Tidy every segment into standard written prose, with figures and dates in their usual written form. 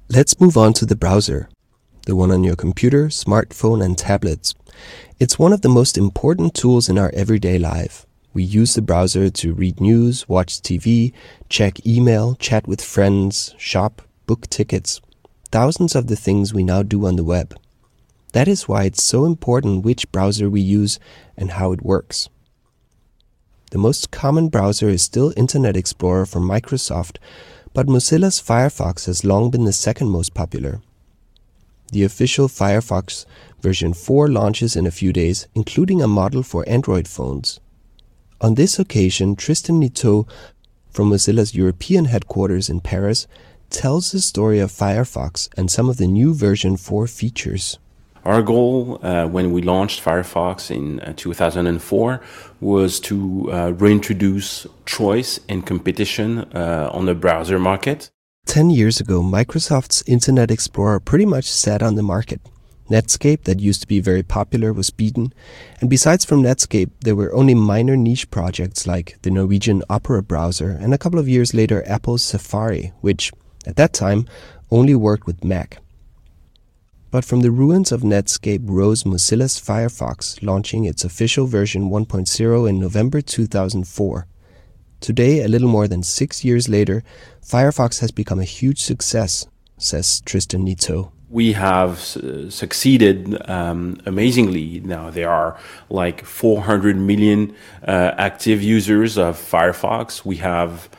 Let's move on to the browser, the one on your computer, smartphone, and tablets. It's one of the most important tools in our everyday life. We use the browser to read news, watch TV, check email, chat with friends, shop, book tickets, thousands of the things we now do on the web. That is why it's so important which browser we use and how it works. The most common browser is still Internet Explorer from Microsoft, but Mozilla's Firefox has long been the second most popular. The official Firefox version 4 launches in a few days, including a model for Android phones. On this occasion, Tristan Nitto from Mozilla's European headquarters in Paris tells the story of Firefox and some of the new version 4 features. Our goal when we launched Firefox in 2004 was to reintroduce choice and competition on the browser market. 10 years ago, Microsoft's Internet Explorer pretty much sat on the market. Netscape, that used to be very popular, was beaten. And besides from Netscape, there were only minor niche projects like the Norwegian Opera browser and a couple of years later Apple's Safari, which, at that time, only worked with Mac. But from the ruins of Netscape rose Mozilla's Firefox, launching its official version 1.0 in November 2004. Today, a little more than 6 years later, Firefox has become a huge success, says Tristan Nitto. We have succeeded amazingly. Now there are like 400 million active users of Firefox. We have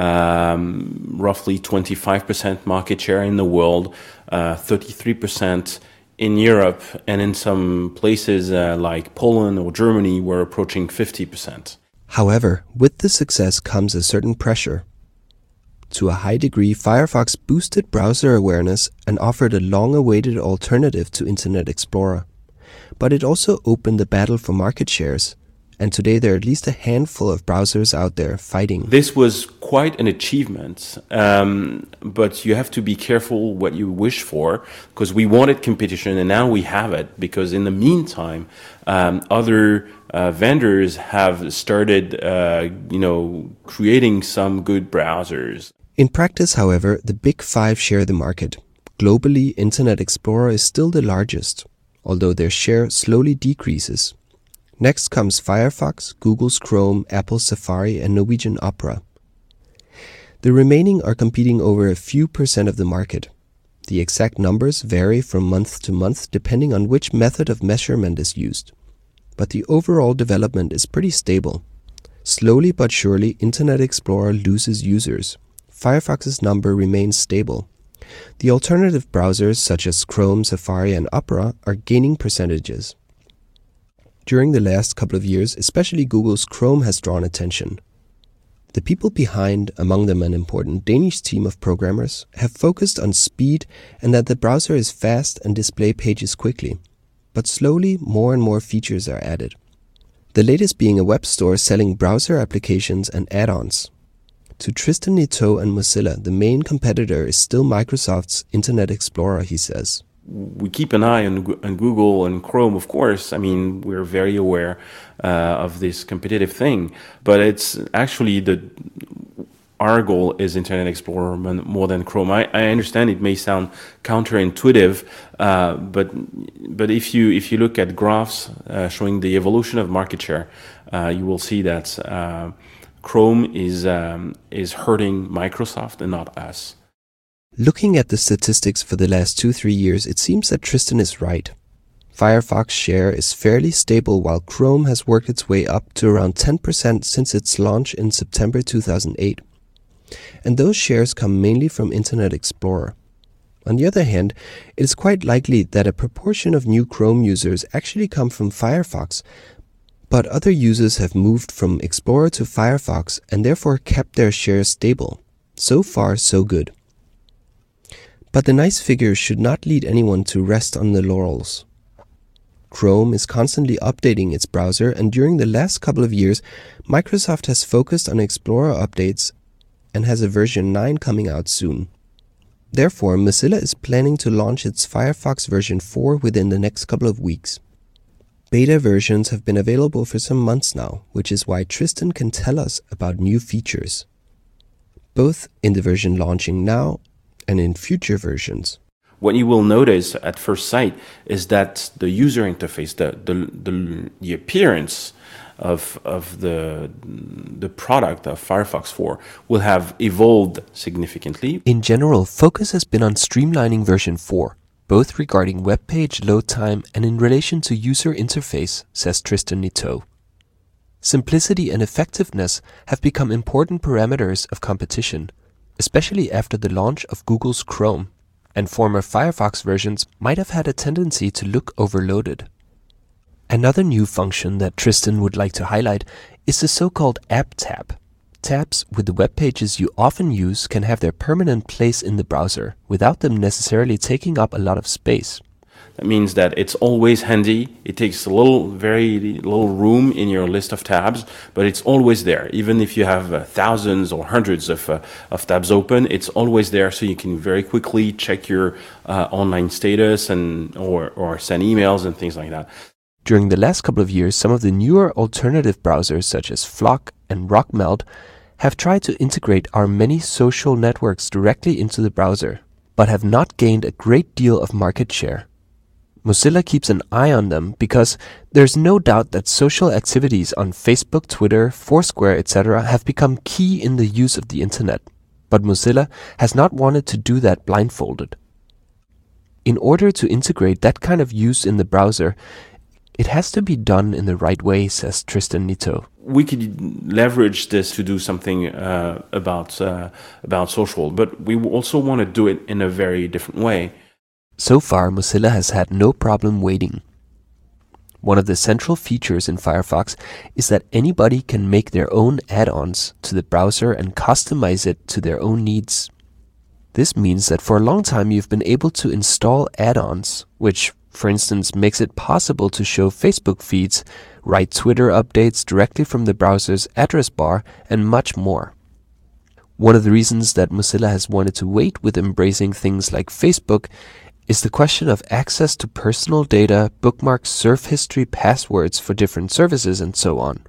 roughly 25% market share in the world, 33% in Europe, and in some places like Poland or Germany, we're approaching 50%. However, with the success comes a certain pressure. To a high degree, Firefox boosted browser awareness and offered a long-awaited alternative to Internet Explorer. But it also opened the battle for market shares. And today there are at least a handful of browsers out there fighting. This was quite an achievement, but you have to be careful what you wish for, because we wanted competition and now we have it, because in the meantime, other vendors have started, creating some good browsers. In practice, however, the big five share the market. Globally, Internet Explorer is still the largest, although their share slowly decreases. Next comes Firefox, Google's Chrome, Apple's Safari, and Norwegian Opera. The remaining are competing over a few percent of the market. The exact numbers vary from month to month depending on which method of measurement is used. But the overall development is pretty stable. Slowly but surely, Internet Explorer loses users. Firefox's number remains stable. The alternative browsers such as Chrome, Safari, and Opera are gaining percentages. During the last couple of years, especially Google's Chrome has drawn attention. The people behind, among them an important Danish team of programmers, have focused on speed and that the browser is fast and display pages quickly. But slowly, more and more features are added. The latest being a web store selling browser applications and add-ons. To Tristan Nitto and Mozilla, the main competitor is still Microsoft's Internet Explorer, he says. We keep an eye on Google and Chrome, of course. I mean, we're very aware of this competitive thing, but it's actually our goal is Internet Explorer more than Chrome. I understand it may sound counterintuitive, but if you look at graphs showing the evolution of market share, you will see that Chrome is hurting Microsoft and not us. Looking at the statistics for the last 2-3 years, it seems that Tristan is right. Firefox share is fairly stable while Chrome has worked its way up to around 10% since its launch in September 2008. And those shares come mainly from Internet Explorer. On the other hand, it is quite likely that a proportion of new Chrome users actually come from Firefox, but other users have moved from Explorer to Firefox and therefore kept their shares stable. So far, so good. But the nice figures should not lead anyone to rest on the laurels. Chrome is constantly updating its browser, and during the last couple of years, Microsoft has focused on Explorer updates and has a version 9 coming out soon. Therefore, Mozilla is planning to launch its Firefox version 4 within the next couple of weeks. Beta versions have been available for some months now, which is why Tristan can tell us about new features. Both in the version launching now and in future versions. What you will notice at first sight is that the user interface, the appearance of the product of Firefox 4 will have evolved significantly. In general, focus has been on streamlining version 4, both regarding web page load time and in relation to user interface, says Tristan Nitto. Simplicity and effectiveness have become important parameters of competition, especially after the launch of Google's Chrome, and former Firefox versions might have had a tendency to look overloaded. Another new function that Tristan would like to highlight is the so-called App Tab. Tabs with the web pages you often use can have their permanent place in the browser without them necessarily taking up a lot of space. That means that it's always handy. It takes very little room in your list of tabs, but it's always there. Even if you have thousands or hundreds of tabs open, it's always there, so you can very quickly check your online status or send emails and things like that. During the last couple of years, some of the newer alternative browsers such as Flock and Rockmelt have tried to integrate our many social networks directly into the browser, but have not gained a great deal of market share. Mozilla keeps an eye on them because there's no doubt that social activities on Facebook, Twitter, Foursquare, etc. have become key in the use of the internet, but Mozilla has not wanted to do that blindfolded. In order to integrate that kind of use in the browser, it has to be done in the right way, says Tristan Nitto. We could leverage this to do something about social, but we also want to do it in a very different way. So far, Mozilla has had no problem waiting. One of the central features in Firefox is that anybody can make their own add-ons to the browser and customize it to their own needs. This means that for a long time you've been able to install add-ons, which, for instance, makes it possible to show Facebook feeds, write Twitter updates directly from the browser's address bar, and much more. One of the reasons that Mozilla has wanted to wait with embracing things like Facebook is the question of access to personal data, bookmarks, surf history, passwords for different services, and so on.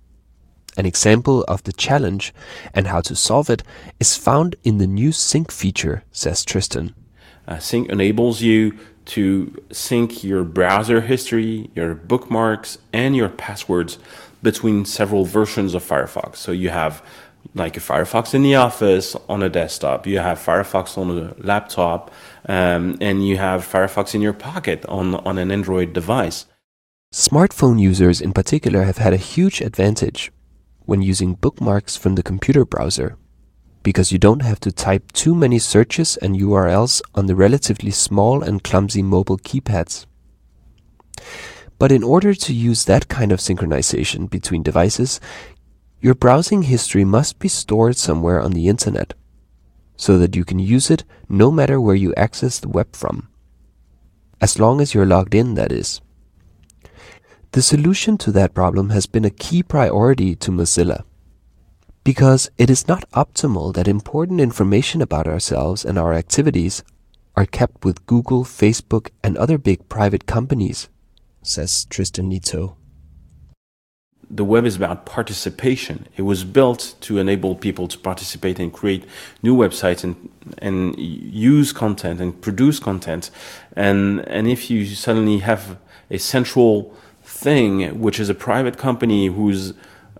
An example of the challenge and how to solve it is found in the new sync feature, says Tristan. Sync enables you to sync your browser history, your bookmarks, and your passwords between several versions of Firefox. So you have like a Firefox in the office on a desktop, you have Firefox on a laptop, and you have Firefox in your pocket on an Android device. Smartphone users in particular have had a huge advantage when using bookmarks from the computer browser, because you don't have to type too many searches and URLs on the relatively small and clumsy mobile keypads. But in order to use that kind of synchronization between devices, your browsing history must be stored somewhere on the internet, so that you can use it no matter where you access the web from. As long as you're logged in, that is. The solution to that problem has been a key priority to Mozilla, because it is not optimal that important information about ourselves and our activities are kept with Google, Facebook, and other big private companies, says Tristan Nitto. The web is about participation. It was built to enable people to participate and create new websites and use content and produce content. And if you suddenly have a central thing, which is a private company who's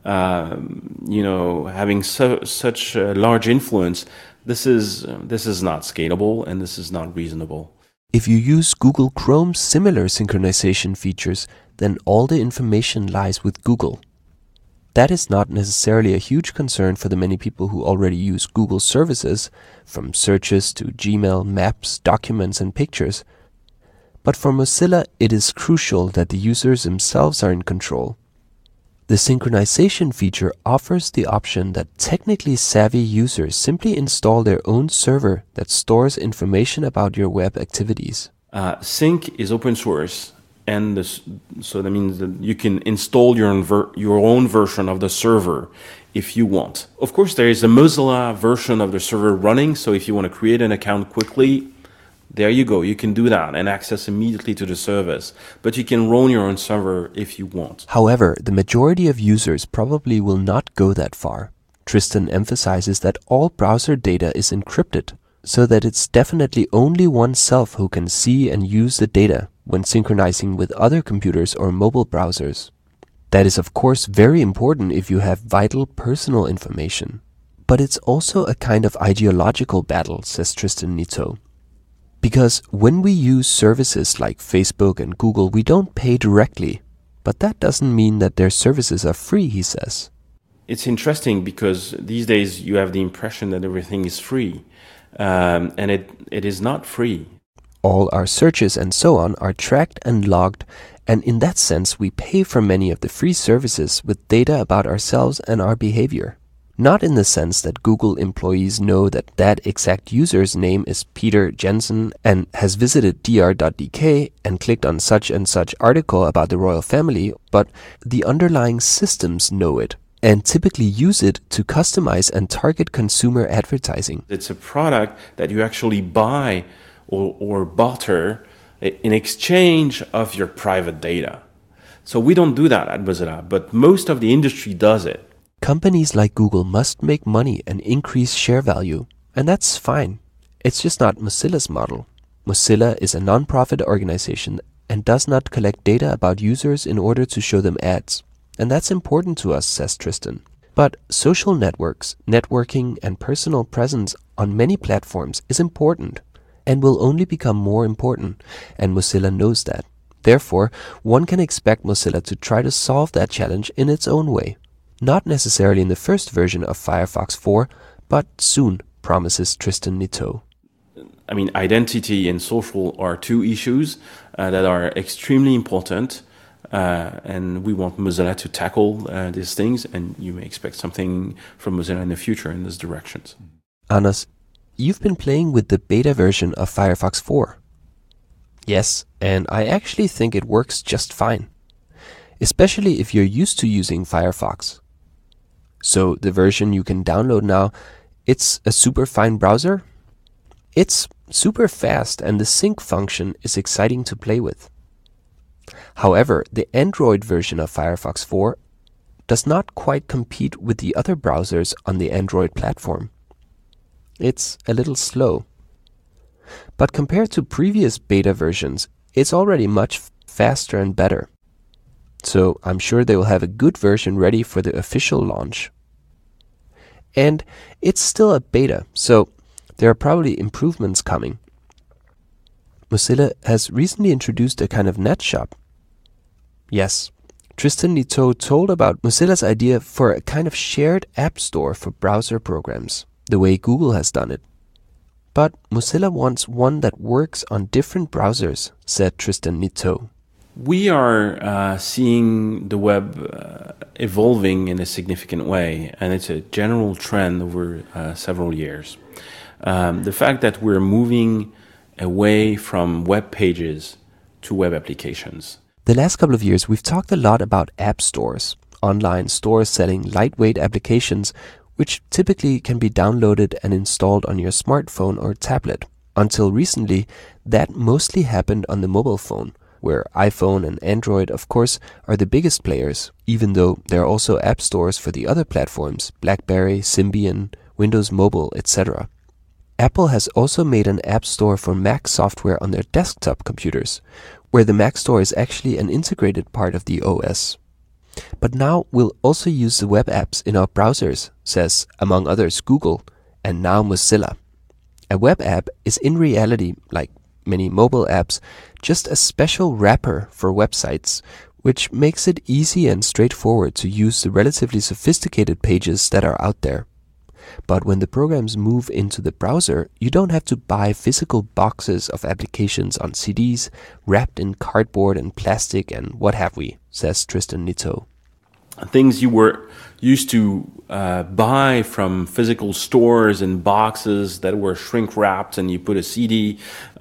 having such a large influence, this is not scalable and this is not reasonable. If you use Google Chrome's similar synchronization features, then all the information lies with Google. That is not necessarily a huge concern for the many people who already use Google services, from searches to Gmail, Maps, documents, and pictures. But for Mozilla, it is crucial that the users themselves are in control. The synchronization feature offers the option that technically savvy users simply install their own server that stores information about your web activities. Sync is open source, and so that means that you can install your own version of the server if you want. Of course, there is a Mozilla version of the server running, so if you want to create an account quickly, there you go. You can do that and access immediately to the service. But you can run your own server if you want. However, the majority of users probably will not go that far. Tristan emphasizes that all browser data is encrypted, so that it's definitely only oneself who can see and use the data when synchronizing with other computers or mobile browsers. That is of course very important if you have vital personal information. But it's also a kind of ideological battle, says Tristan Nitto. Because when we use services like Facebook and Google, we don't pay directly. But that doesn't mean that their services are free, he says. It's interesting because these days you have the impression that everything is free. And it is not free. All our searches and so on are tracked and logged, and in that sense we pay for many of the free services with data about ourselves and our behavior. Not in the sense that Google employees know that that exact user's name is Peter Jensen and has visited dr.dk and clicked on such and such article about the royal family, but the underlying systems know it and typically use it to customize and target consumer advertising. It's a product that you actually buy or barter in exchange of your private data. So we don't do that at Mozilla, but most of the industry does it. Companies like Google must make money and increase share value, and that's fine. It's just not Mozilla's model. Mozilla is a non-profit organization and does not collect data about users in order to show them ads. And that's important to us, says Tristan. But social networks, networking, and personal presence on many platforms is important and will only become more important, and Mozilla knows that. Therefore, one can expect Mozilla to try to solve that challenge in its own way. Not necessarily in the first version of Firefox 4, but soon, promises Tristan Nitto. I mean, identity and social are two issues that are extremely important, and we want Mozilla to tackle these things, and you may expect something from Mozilla in the future in these directions. Anders, you've been playing with the beta version of Firefox 4. Yes, and I actually think it works just fine, especially if you're used to using Firefox. So the version you can download now, it's a super fine browser. It's super fast and the sync function is exciting to play with. However, the Android version of Firefox 4 does not quite compete with the other browsers on the Android platform. It's a little slow. But compared to previous beta versions, it's already much faster and better. So I'm sure they will have a good version ready for the official launch. And it's still a beta, so there are probably improvements coming. Mozilla has recently introduced a kind of net shop. Yes, Tristan Nitto told about Mozilla's idea for a kind of shared app store for browser programs, the way Google has done it. But Mozilla wants one that works on different browsers, said Tristan Nitto. We are seeing the web evolving in a significant way, and it's a general trend over several years. The fact that we're moving away from web pages to web applications. The last couple of years, we've talked a lot about app stores, online stores selling lightweight applications, which typically can be downloaded and installed on your smartphone or tablet. Until recently, that mostly happened on the mobile phone, where iPhone and Android, of course, are the biggest players, even though there are also app stores for the other platforms, BlackBerry, Symbian, Windows Mobile, etc. Apple has also made an app store for Mac software on their desktop computers, where the Mac store is actually an integrated part of the OS. But now we'll also use the web apps in our browsers, says, among others, Google, and now Mozilla. A web app is in reality, like many mobile apps, just a special wrapper for websites, which makes it easy and straightforward to use the relatively sophisticated pages that are out there. But when the programs move into the browser, you don't have to buy physical boxes of applications on CDs, wrapped in cardboard and plastic and what have we, says Tristan Nitto. Things you were used to buy from physical stores in boxes that were shrink wrapped and you put a CD.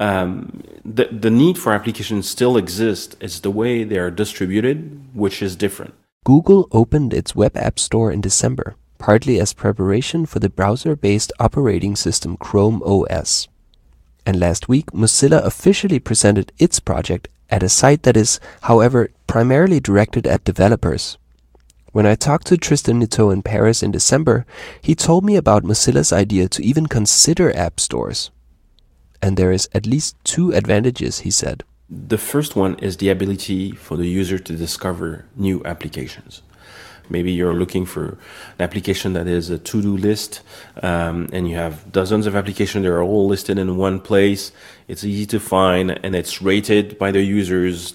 The need for applications still exists. It's the way they are distributed, which is different. Google opened its web app store in December, partly as preparation for the browser-based operating system Chrome OS. And last week, Mozilla officially presented its project at a site that is, however, primarily directed at developers. When I talked to Tristan Nitto in Paris in December, he told me about Mozilla's idea to even consider app stores. And there is at least 2 advantages, he said. The first one is the ability for the user to discover new applications. Maybe you're looking for an application that is a to-do list, and you have dozens of applications that are all listed in one place. It's easy to find, and it's rated by the users.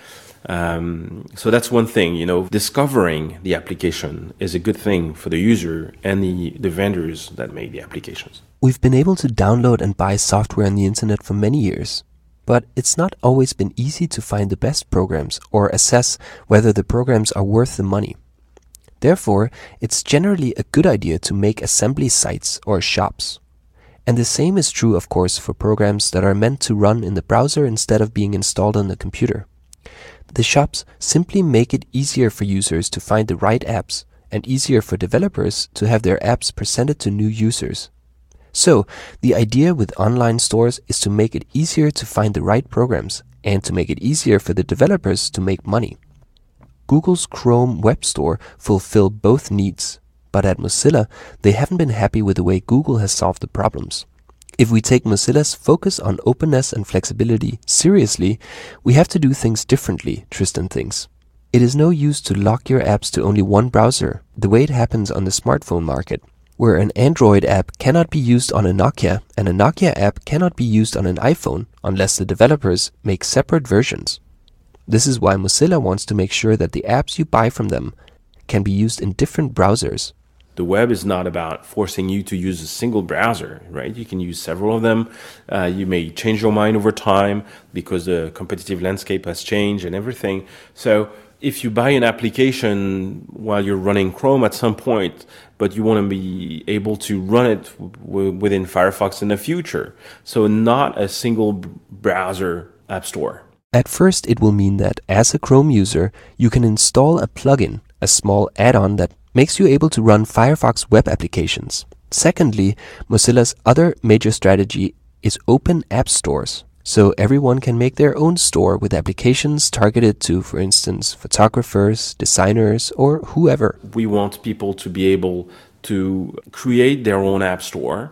So that's one thing, discovering the application is a good thing for the user and the vendors that make the applications. We've been able to download and buy software on the internet for many years, but it's not always been easy to find the best programs or assess whether the programs are worth the money. Therefore, it's generally a good idea to make assembly sites or shops. And the same is true, of course, for programs that are meant to run in the browser instead of being installed on the computer. The shops simply make it easier for users to find the right apps and easier for developers to have their apps presented to new users. So, the idea with online stores is to make it easier to find the right programs and to make it easier for the developers to make money. Google's Chrome Web Store fulfill both needs, but at Mozilla, they haven't been happy with the way Google has solved the problems. If we take Mozilla's focus on openness and flexibility seriously, we have to do things differently, Tristan thinks. It is no use to lock your apps to only one browser, the way it happens on the smartphone market, where an Android app cannot be used on a Nokia and a Nokia app cannot be used on an iPhone unless the developers make separate versions. This is why Mozilla wants to make sure that the apps you buy from them can be used in different browsers. The web is not about forcing you to use a single browser, right? You can use several of them. You may change your mind over time because the competitive landscape has changed and everything. So if you buy an application while you're running Chrome at some point, but you want to be able to run it within Firefox in the future. So not a single browser app store. At first, it will mean that as a Chrome user, you can install a plugin, a small add-on that makes you able to run Firefox web applications. Secondly, Mozilla's other major strategy is open app stores. So everyone can make their own store with applications targeted to, for instance, photographers, designers, or whoever. We want people to be able to create their own app store.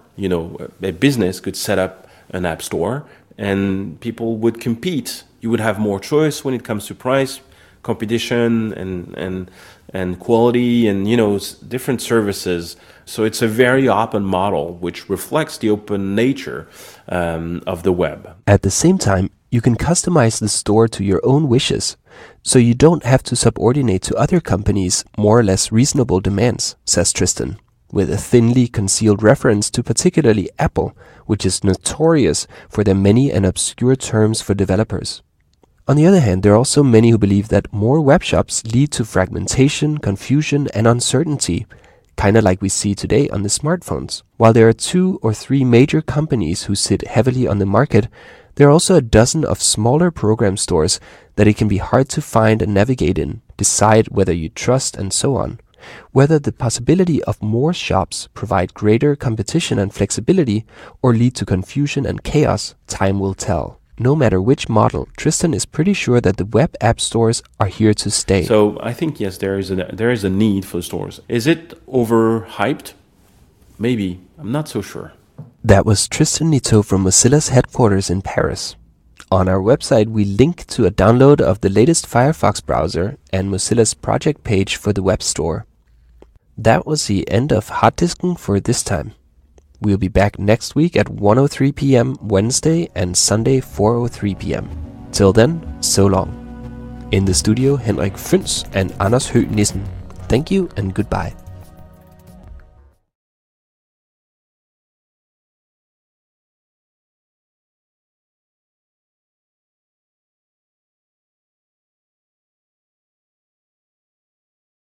A business could set up an app store and people would compete. You would have more choice when it comes to price, competition, and quality, and different services. So it's a very open model, which reflects the open nature of the web. At the same time, you can customize the store to your own wishes, so you don't have to subordinate to other companies' more or less reasonable demands, says Tristan, with a thinly concealed reference to particularly Apple, which is notorious for their many and obscure terms for developers. On the other hand, there are also many who believe that more web shops lead to fragmentation, confusion, and uncertainty, kind of like we see today on the smartphones. While there are 2 or 3 major companies who sit heavily on the market, there are also a dozen of smaller program stores that it can be hard to find and navigate in, decide whether you trust, and so on. Whether the possibility of more shops provide greater competition and flexibility or lead to confusion and chaos, time will tell. No matter which model, Tristan is pretty sure that the web app stores are here to stay. So I think, yes, there is a need for stores. Is it overhyped? Maybe. I'm not so sure. That was Tristan Nitto from Mozilla's headquarters in Paris. On our website, we link to a download of the latest Firefox browser and Mozilla's project page for the web store. That was the end of Harddisken for this time. We'll be back next week at 1:03 p.m. Wednesday and Sunday 4:03 p.m. Till then, so long. In the studio, Henrik Føns and Anders Høgh Nissen. Thank you and goodbye.